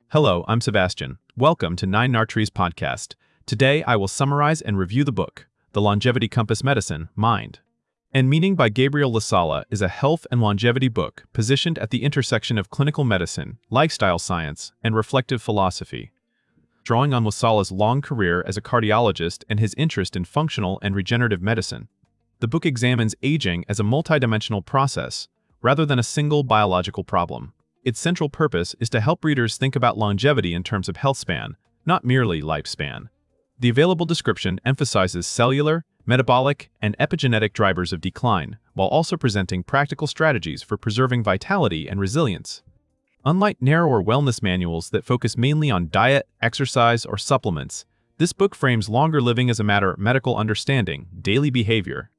Hello, I'm Sebastian. Welcome to Nine Nartrees podcast. Today, I will summarize and review the book, The Longevity Compass Medicine, Mind and Meaning by Gabriel Lasala is a health and longevity book positioned at the intersection of clinical medicine, lifestyle science, and reflective philosophy. Drawing on Lasala's long career as a cardiologist and his interest in functional and regenerative medicine, the book examines aging as a multidimensional process rather than a single biological problem. Its central purpose is to help readers think about longevity in terms of health span, not merely lifespan. The available description emphasizes cellular, metabolic, and epigenetic drivers of decline, while also presenting practical strategies for preserving vitality and resilience. Unlike narrower wellness manuals that focus mainly on diet, exercise, or supplements, this book frames longer living as a matter of medical understanding, daily behavior,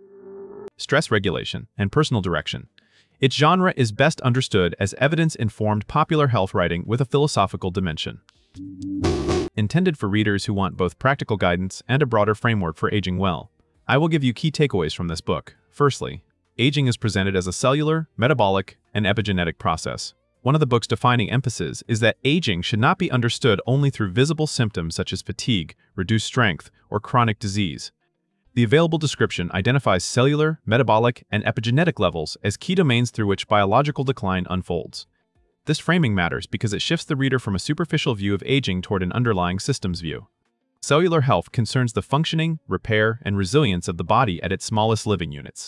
stress regulation, and personal direction. Its genre is best understood as evidence-informed popular health writing with a philosophical dimension. Intended for readers who want both practical guidance and a broader framework for aging well, I will give you key takeaways from this book. Firstly, aging is presented as a cellular, metabolic, and epigenetic process. One of the book's defining emphases is that aging should not be understood only through visible symptoms such as fatigue, reduced strength, or chronic disease. The available description identifies cellular, metabolic, and epigenetic levels as key domains through which biological decline unfolds. This framing matters because it shifts the reader from a superficial view of aging toward an underlying systems view. Cellular health concerns the functioning, repair, and resilience of the body at its smallest living units.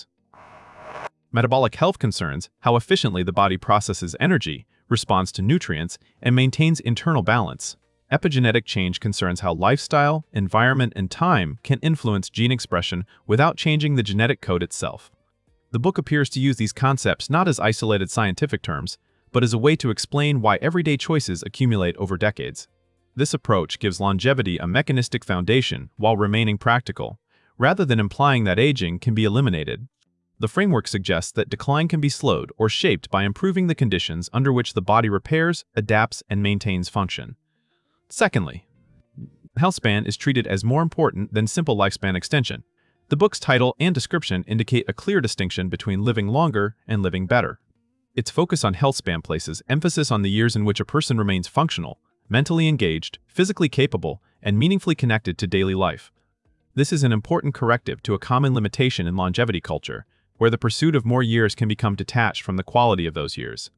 Metabolic health concerns how efficiently the body processes energy, responds to nutrients, and maintains internal balance. Epigenetic change concerns how lifestyle, environment, and time can influence gene expression without changing the genetic code itself. The book appears to use these concepts not as isolated scientific terms, but as a way to explain why everyday choices accumulate over decades. This approach gives longevity a mechanistic foundation while remaining practical, rather than implying that aging can be eliminated. The framework suggests that decline can be slowed or shaped by improving the conditions under which the body repairs, adapts, and maintains function. Secondly, healthspan is treated as more important than simple lifespan extension. The book's title and description indicate a clear distinction between living longer and living better. Its focus on healthspan places emphasis on the years in which a person remains functional, mentally engaged, physically capable, and meaningfully connected to daily life. This is an important corrective to a common limitation in longevity culture, where the pursuit of more years can become detached from the quality of those years.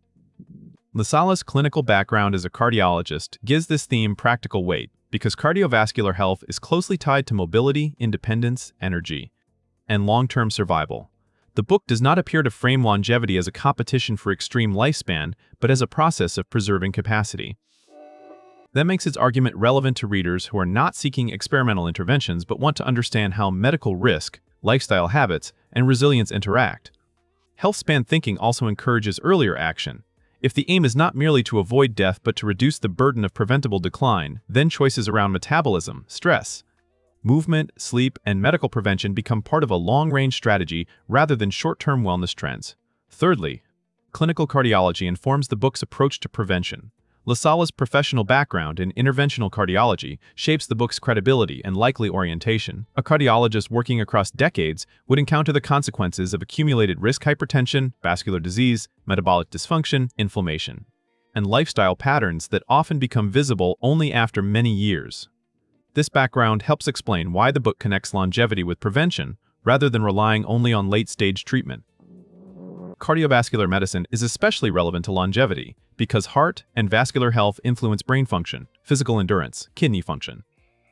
Lasala's clinical background as a cardiologist gives this theme practical weight because cardiovascular health is closely tied to mobility, independence, energy, and long-term survival. The book does not appear to frame longevity as a competition for extreme lifespan, but as a process of preserving capacity. That makes its argument relevant to readers who are not seeking experimental interventions but want to understand how medical risk, lifestyle habits, and resilience interact. Healthspan thinking also encourages earlier action. If the aim is not merely to avoid death but to reduce the burden of preventable decline, then choices around metabolism, stress, movement, sleep, and medical prevention become part of a long-range strategy rather than short-term wellness trends. Thirdly, clinical cardiology informs the book's approach to prevention. Lasala's professional background in interventional cardiology shapes the book's credibility and likely orientation. A cardiologist working across decades would encounter the consequences of accumulated risk hypertension, vascular disease, metabolic dysfunction, inflammation, and lifestyle patterns that often become visible only after many years. This background helps explain why the book connects longevity with prevention rather than relying only on late-stage treatment. Cardiovascular medicine is especially relevant to longevity because heart and vascular health influence brain function, physical endurance, kidney function,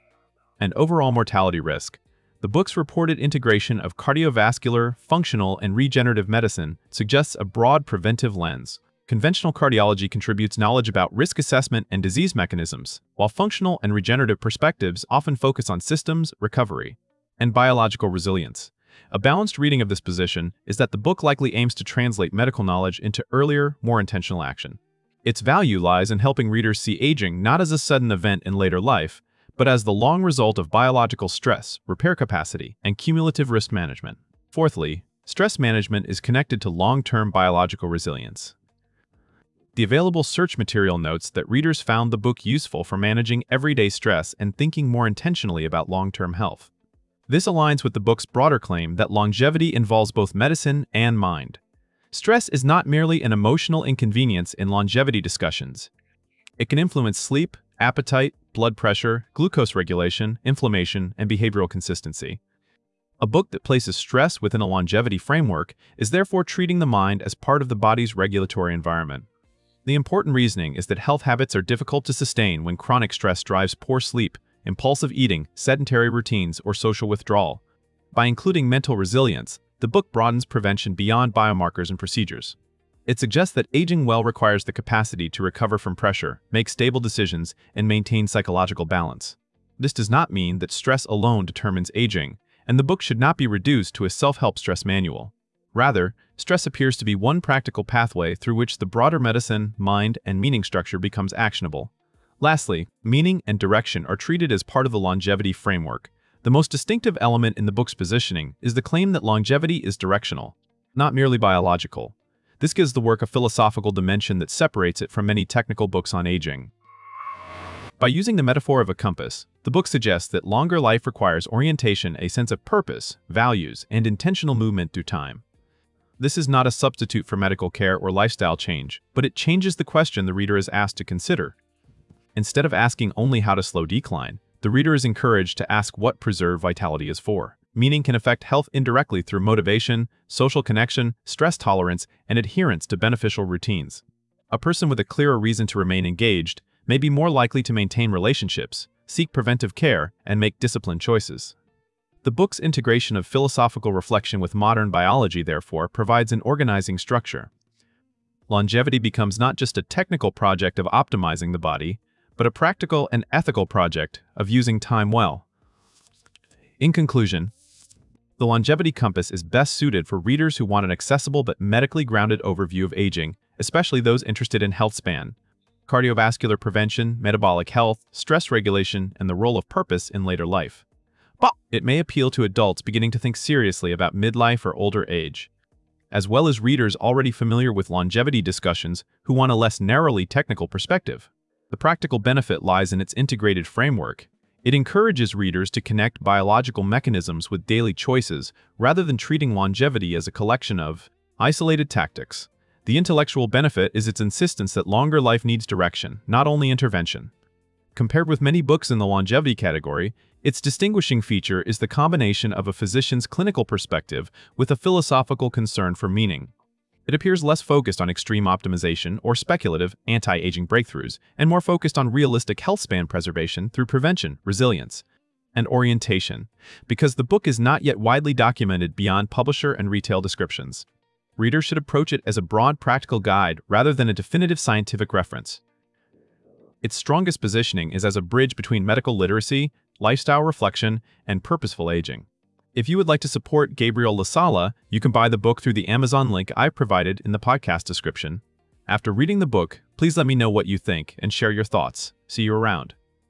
and overall mortality risk. The book's reported integration of cardiovascular, functional, and regenerative medicine suggests a broad preventive lens. Conventional cardiology contributes knowledge about risk assessment and disease mechanisms, while functional and regenerative perspectives often focus on systems, recovery, and biological resilience. A balanced reading of this position is that the book likely aims to translate medical knowledge into earlier, more intentional action. Its value lies in helping readers see aging not as a sudden event in later life, but as the long result of biological stress, repair capacity, and cumulative risk management. Fourthly, stress management is connected to long-term biological resilience. The available search material notes that readers found the book useful for managing everyday stress and thinking more intentionally about long-term health. This aligns with the book's broader claim that longevity involves both medicine and mind. Stress is not merely an emotional inconvenience in longevity discussions. It can influence sleep, appetite, blood pressure, glucose regulation, inflammation, and behavioral consistency. A book that places stress within a longevity framework is therefore treating the mind as part of the body's regulatory environment. The important reasoning is that health habits are difficult to sustain when chronic stress drives poor sleep, impulsive eating, sedentary routines, or social withdrawal. By including mental resilience, the book broadens prevention beyond biomarkers and procedures. It suggests that aging well requires the capacity to recover from pressure, make stable decisions, and maintain psychological balance. This does not mean that stress alone determines aging, and the book should not be reduced to a self-help stress manual. Rather, stress appears to be one practical pathway through which the broader medicine, mind, and meaning structure becomes actionable. Lastly, meaning and direction are treated as part of the longevity framework. The most distinctive element in the book's positioning is the claim that longevity is directional, not merely biological. This gives the work a philosophical dimension that separates it from many technical books on aging. By using the metaphor of a compass, the book suggests that longer life requires orientation, a sense of purpose, values, and intentional movement through time. This is not a substitute for medical care or lifestyle change, but it changes the question the reader is asked to consider. Instead of asking only how to slow decline, the reader is encouraged to ask what preserved vitality is for. Meaning can affect health indirectly through motivation, social connection, stress tolerance, and adherence to beneficial routines. A person with a clearer reason to remain engaged may be more likely to maintain relationships, seek preventive care, and make disciplined choices. The book's integration of philosophical reflection with modern biology, therefore, provides an organizing structure. Longevity becomes not just a technical project of optimizing the body, but a practical and ethical project of using time well. In conclusion, the Longevity Compass is best suited for readers who want an accessible but medically grounded overview of aging, especially those interested in health span, cardiovascular prevention, metabolic health, stress regulation, and the role of purpose in later life. But it may appeal to adults beginning to think seriously about midlife or older age, as well as readers already familiar with longevity discussions who want a less narrowly technical perspective. The practical benefit lies in its integrated framework. It encourages readers to connect biological mechanisms with daily choices rather than treating longevity as a collection of isolated tactics. The intellectual benefit is its insistence that longer life needs direction, not only intervention. Compared with many books in the longevity category, its distinguishing feature is the combination of a physician's clinical perspective with a philosophical concern for meaning. It appears less focused on extreme optimization or speculative anti-aging breakthroughs, and more focused on realistic health span preservation through prevention, resilience, and orientation, because the book is not yet widely documented beyond publisher and retail descriptions. Readers should approach it as a broad practical guide rather than a definitive scientific reference. Its strongest positioning is as a bridge between medical literacy, lifestyle reflection, and purposeful aging. If you would like to support Gabriel Lasala, you can buy the book through the Amazon link I provided in the podcast description. After reading the book, please let me know what you think and share your thoughts. See you around.